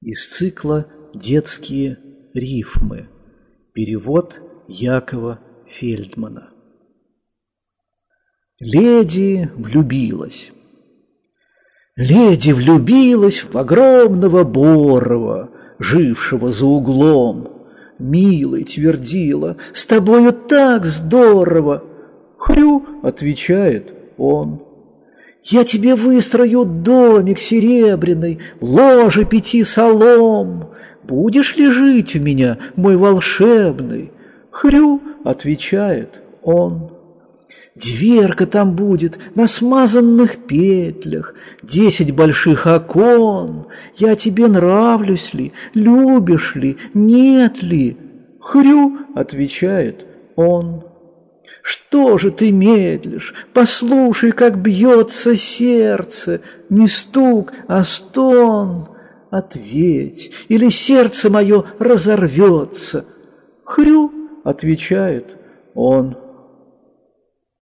Из цикла «Детские рифмы». Перевод Якова Фельдмана. Леди влюбилась. Леди влюбилась в огромного Борова, жившего за углом. «Милый, — твердила, — с тобою так здорово!» «Хрю, — отвечает он, — я тебе выстрою домик серебряный, ложе 5 солом. Будешь ли жить у меня, мой волшебный?» «Хрю, — отвечает он, — дверка там будет на смазанных петлях, 10 больших окон. Я тебе нравлюсь ли, любишь ли, нет ли?» «Хрю, — отвечает он, — что же ты медлишь? Послушай, как бьется сердце, не стук, а стон. Ответь, или сердце мое разорвется». «Хрю, — отвечает он.